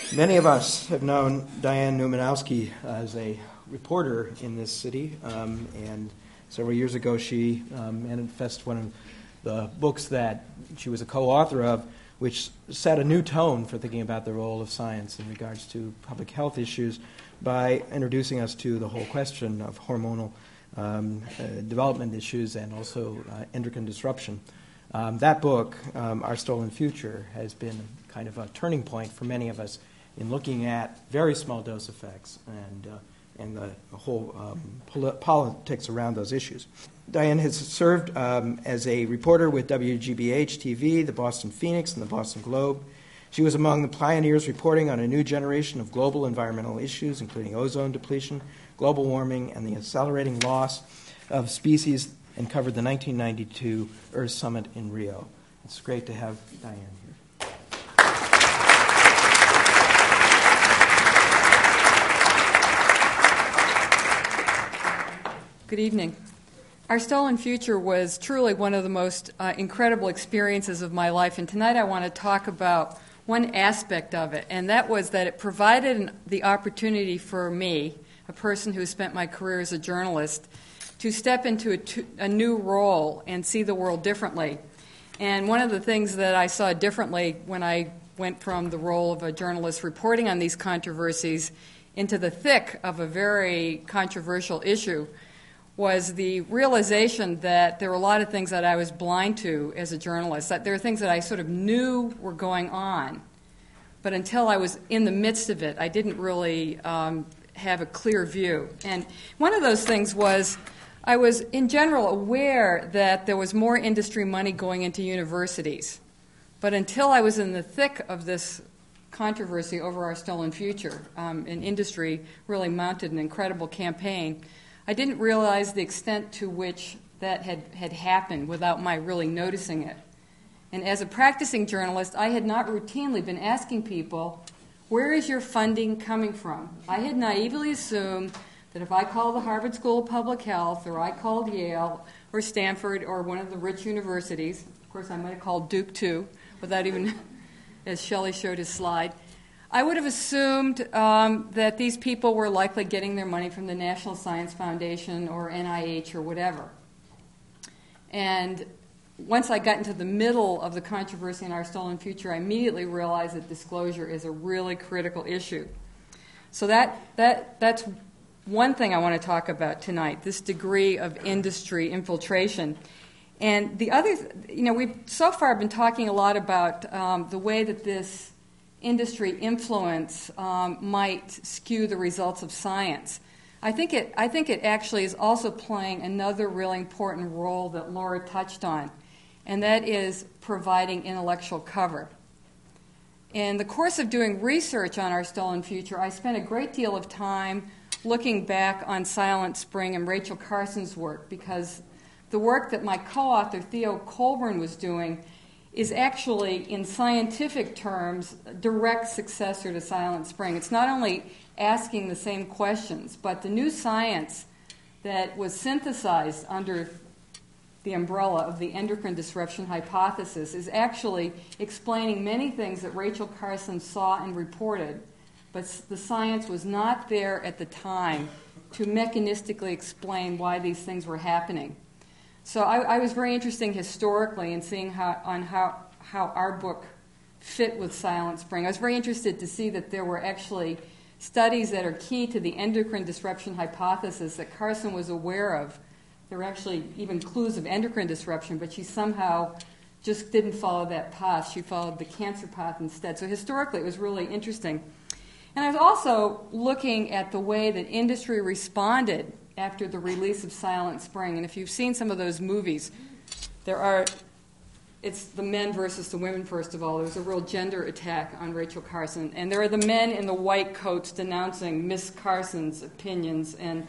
Many of us have known Diane Neumanowski as a reporter in this city, and several years ago she manifested one of the books that she was a co-author of, which set a new tone for thinking about the role of science in regards to public health issues by introducing us to the whole question of hormonal development issues and also endocrine disruption. That book, Our Stolen Future, has been kind of a turning point for many of us in looking at very small dose effects and the whole politics around those issues. Diane has served as a reporter with WGBH-TV, the Boston Phoenix, and the Boston Globe. She was among the pioneers reporting on a new generation of global environmental issues, including ozone depletion, global warming, and the accelerating loss of species, and covered the 1992 Earth Summit in Rio. It's great to have Diane here. Good evening. Our Stolen Future was truly one of the most incredible experiences of my life, and tonight I want to talk about one aspect of it, and that was that it provided the opportunity for me, a person who spent my career as a journalist, to step into a new role and see the world differently. And one of the things that I saw differently when I went from the role of a journalist reporting on these controversies into the thick of a very controversial issue was the realization that there were a lot of things that I was blind to as a journalist, that there were things that I sort of knew were going on, but until I was in the midst of it, I didn't really have a clear view. And one of those things was I was, in general, aware that there was more industry money going into universities, but until I was in the thick of this controversy over Our Stolen Future, and industry really mounted an incredible campaign, I didn't realize the extent to which that had happened without my really noticing it. And as a practicing journalist, I had not routinely been asking people, where is your funding coming from? I had naively assumed that if I called the Harvard School of Public Health, or I called Yale, or Stanford, or one of the rich universities, of course I might have called Duke too, without even, as Shelley showed his slide, I would have assumed that these people were likely getting their money from the National Science Foundation or NIH or whatever. And once I got into the middle of the controversy in Our Stolen Future, I immediately realized that disclosure is a really critical issue. So that's one thing I want to talk about tonight, this degree of industry infiltration. And the other, we've so far been talking a lot about the way that this industry influence might skew the results of science. I think it actually is also playing another really important role that Laura touched on, and that is providing intellectual cover. In the course of doing research on Our Stolen Future, I spent a great deal of time looking back on Silent Spring and Rachel Carson's work, because the work that my co-author Theo Colburn was doing is actually, in scientific terms, a direct successor to Silent Spring. It's not only asking the same questions, but the new science that was synthesized under the umbrella of the endocrine disruption hypothesis is actually explaining many things that Rachel Carson saw and reported, but the science was not there at the time to mechanistically explain why these things were happening. So I was very interested historically in seeing how our book fit with Silent Spring. I was very interested to see that there were actually studies that are key to the endocrine disruption hypothesis that Carson was aware of. There were actually even clues of endocrine disruption, but she somehow just didn't follow that path. She followed the cancer path instead. So historically, it was really interesting. And I was also looking at the way that industry responded after the release of Silent Spring. And if you've seen some of those movies, it's the men versus the women, first of all. There's a real gender attack on Rachel Carson. And there are the men in the white coats denouncing Miss Carson's opinions. And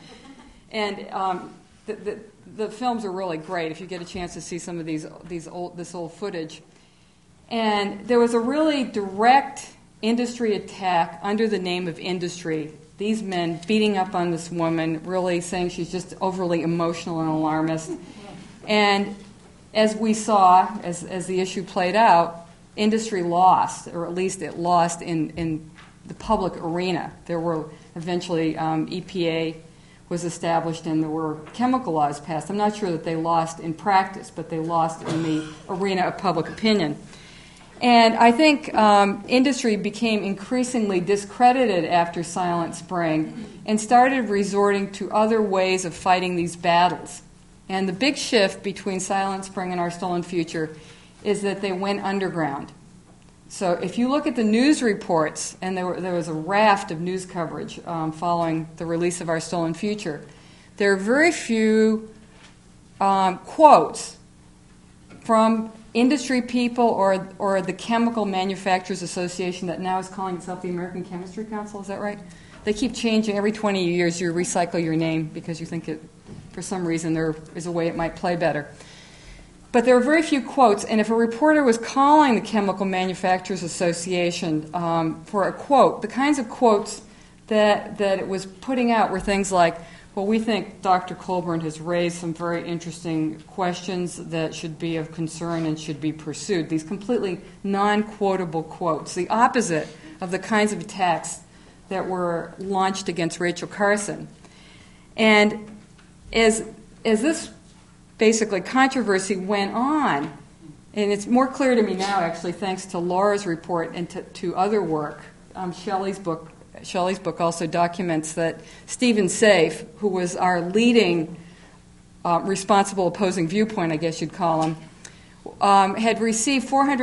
the films are really great if you get a chance to see some of this old footage. And there was a really direct industry attack under the name of industry. These men beating up on this woman, really saying she's just overly emotional and alarmist. And as we saw, as the issue played out, industry lost, or at least it lost in the public arena. There were eventually EPA was established and there were chemical laws passed. I'm not sure that they lost in practice, but they lost in the arena of public opinion. And I think industry became increasingly discredited after Silent Spring and started resorting to other ways of fighting these battles. And the big shift between Silent Spring and Our Stolen Future is that they went underground. So if you look at the news reports, and there was a raft of news coverage following the release of Our Stolen Future, there are very few quotes from industry people or the Chemical Manufacturers Association that now is calling itself the American Chemistry Council. Is that right? They keep changing. Every 20 years you recycle your name because you think it, for some reason, there is a way it might play better. But there are very few quotes, and if a reporter was calling the Chemical Manufacturers Association for a quote, the kinds of quotes that it was putting out were things like, well, we think Dr. Colburn has raised some very interesting questions that should be of concern and should be pursued. These completely non-quotable quotes, the opposite of the kinds of attacks that were launched against Rachel Carson. And as this basically controversy went on, and it's more clear to me now, actually, thanks to Laura's report and to other work. Shelley's book also documents that Stephen Safe, who was our leading responsible opposing viewpoint, I guess you'd call him, had received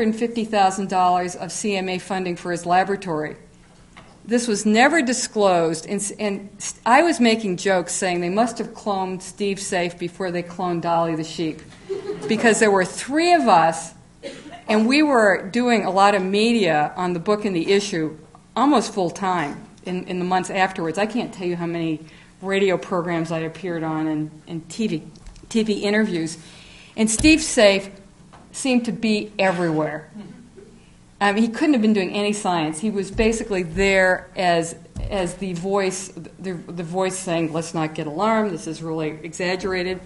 $450,000 of CMA funding for his laboratory. This was never disclosed, and I was making jokes saying they must have cloned Steve Safe before they cloned Dolly the sheep, because there were three of us, and we were doing a lot of media on the book and the issue almost full time in the months afterwards. I can't tell you how many radio programs I appeared on and TV interviews, and Steve Safe seemed to be everywhere. He couldn't have been doing any science. He was basically there as the voice saying, "Let's not get alarmed. This is really exaggerated."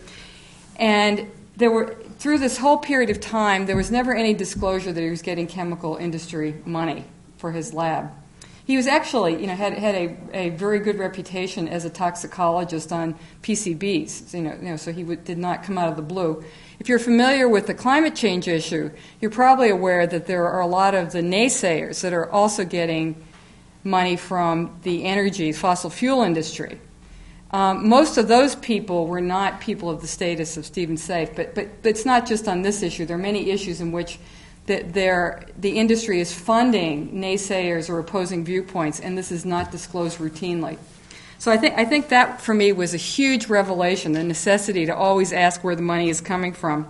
And through this whole period of time, there was never any disclosure that he was getting chemical industry money for his lab. He was actually, had a very good reputation as a toxicologist on PCBs. So he did not come out of the blue. If you're familiar with the climate change issue, you're probably aware that there are a lot of the naysayers that are also getting money from the fossil fuel industry. Most of those people were not people of the status of Stephen Safe, but it's not just on this issue. There are many issues in which the industry is funding naysayers or opposing viewpoints, and this is not disclosed routinely. So I think that, for me, was a huge revelation, the necessity to always ask where the money is coming from.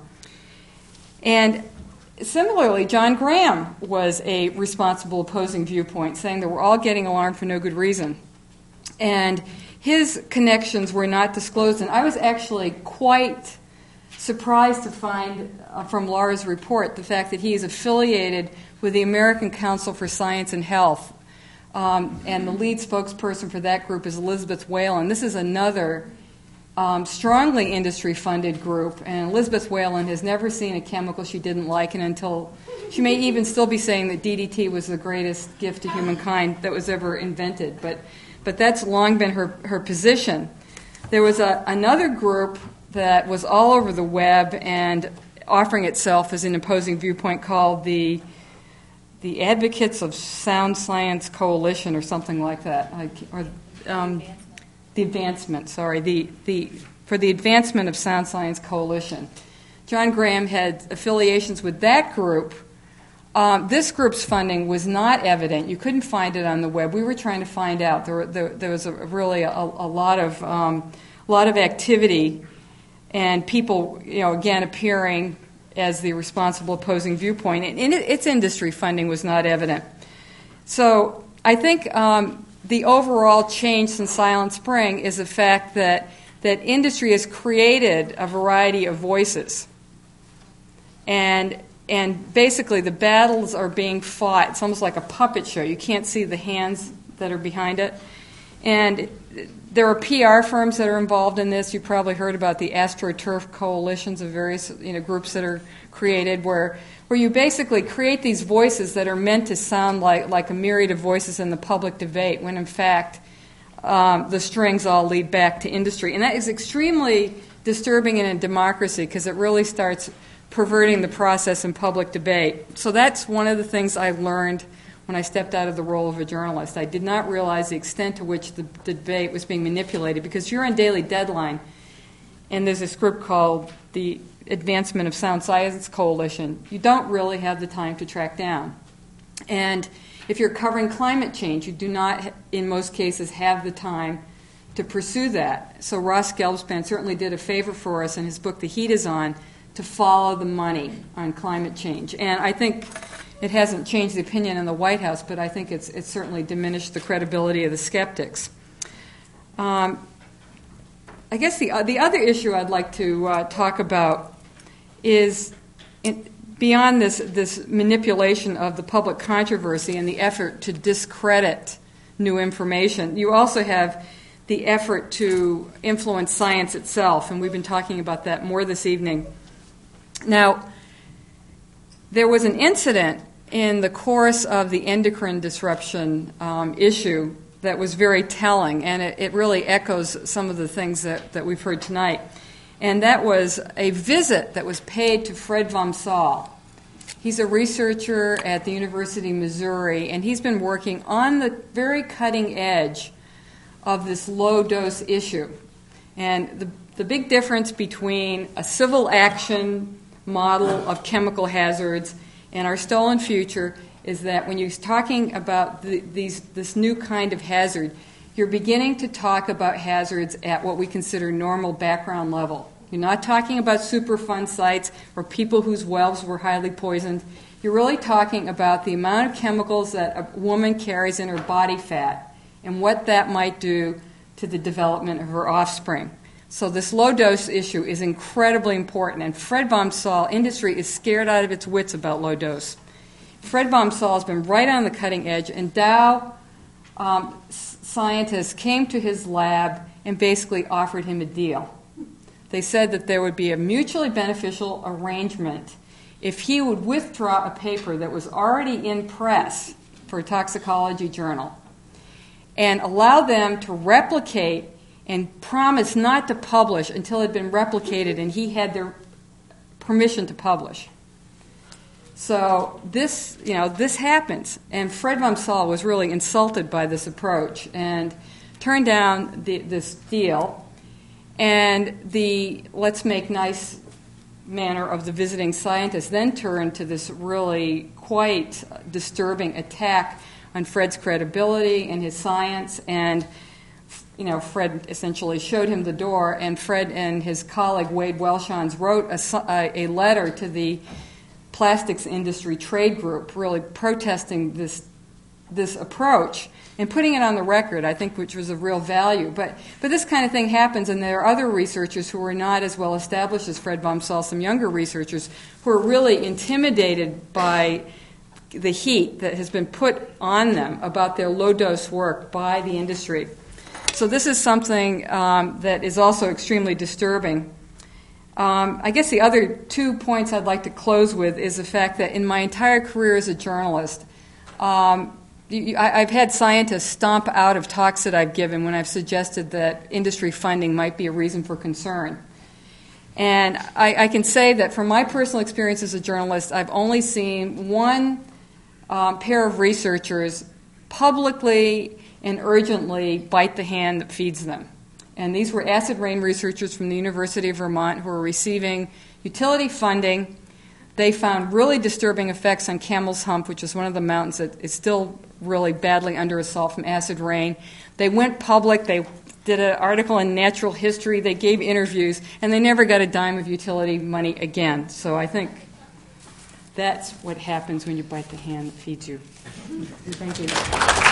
And similarly, John Graham was a responsible opposing viewpoint, saying that we're all getting alarmed for no good reason. And his connections were not disclosed, and I was actually quite surprised to find from Laura's report the fact that he is affiliated with the American Council for Science and Health. And the lead spokesperson for that group is Elizabeth Whalen. This is another strongly industry-funded group, and Elizabeth Whalen has never seen a chemical she didn't like, and until she may even still be saying that DDT was the greatest gift to humankind that was ever invented. But that's long been her position. There was another group that was all over the web and offering itself as an opposing viewpoint called the Advocates of Sound Science Coalition or something like that, the Advancement of Sound Science Coalition. John Graham had affiliations with that group. This group's funding was not evident. You couldn't find it on the web. We were trying to find out. There was really a lot of activity, and people, again, appearing as the responsible opposing viewpoint, and its industry funding was not evident. So I think the overall change since Silent Spring is the fact that industry has created a variety of voices, and basically the battles are being fought. It's almost like a puppet show. You can't see the hands that are behind it. And there are PR firms that are involved in this. You probably heard about the AstroTurf coalitions of various groups that are created where you basically create these voices that are meant to sound like a myriad of voices in the public debate when in fact the strings all lead back to industry. And that is extremely disturbing in a democracy because it really starts perverting the process in public debate. So that's one of the things I learned when I stepped out of the role of a journalist. I did not realize the extent to which the debate was being manipulated because you're on Daily Deadline, and there's this group called the Advancement of Sound Science Coalition. You don't really have the time to track down. And if you're covering climate change, you do not, in most cases, have the time to pursue that. So Ross Gelbspan certainly did a favor for us in his book, The Heat Is On, to follow the money on climate change. And I think it hasn't changed the opinion in the White House, but I think it's certainly diminished the credibility of the skeptics. I guess the other issue I'd like to talk about is beyond this manipulation of the public controversy and the effort to discredit new information, you also have the effort to influence science itself, and we've been talking about that more this evening. Now, there was an incident in the course of the endocrine disruption issue that was very telling, and it really echoes some of the things that we've heard tonight. And that was a visit that was paid to Fred Vom Saal. He's a researcher at the University of Missouri, and he's been working on the very cutting edge of this low-dose issue. And the big difference between a civil action model of chemical hazards and our stolen future is that when you're talking about this new kind of hazard, you're beginning to talk about hazards at what we consider normal background level. You're not talking about Superfund sites or people whose wells were highly poisoned. You're really talking about the amount of chemicals that a woman carries in her body fat and what that might do to the development of her offspring. So this low-dose issue is incredibly important, and Fred Vom Saal industry is scared out of its wits about low-dose. Fred Vom Saal has been right on the cutting edge, and Dow scientists came to his lab and basically offered him a deal. They said that there would be a mutually beneficial arrangement if he would withdraw a paper that was already in press for a toxicology journal and allow them to replicate and promise not to publish until it had been replicated and he had their permission to publish. So this happens, and Fred Vom Saal was really insulted by this approach and turned down this deal. And the let's make nice manner of the visiting scientist then turned to this really quite disturbing attack on Fred's credibility and his science. And Fred essentially showed him the door, and Fred and his colleague Wade Welshons wrote a letter to the plastics industry trade group, really protesting this approach and putting it on the record, I think, which was of real value. But this kind of thing happens, and there are other researchers who are not as well established as Fred Vom Saal, some younger researchers, who are really intimidated by the heat that has been put on them about their low-dose work by the industry. So this is something that is also extremely disturbing. I guess the other 2 points I'd like to close with is the fact that in my entire career as a journalist, I've had scientists stomp out of talks that I've given when I've suggested that industry funding might be a reason for concern. And I can say that from my personal experience as a journalist, I've only seen one pair of researchers publicly and urgently bite the hand that feeds them. And these were acid rain researchers from the University of Vermont who were receiving utility funding. They found really disturbing effects on Camel's Hump, which is one of the mountains that is still really badly under assault from acid rain. They went public. They did an article in Natural History. They gave interviews, and they never got a dime of utility money again. So I think that's what happens when you bite the hand that feeds you. Thank you.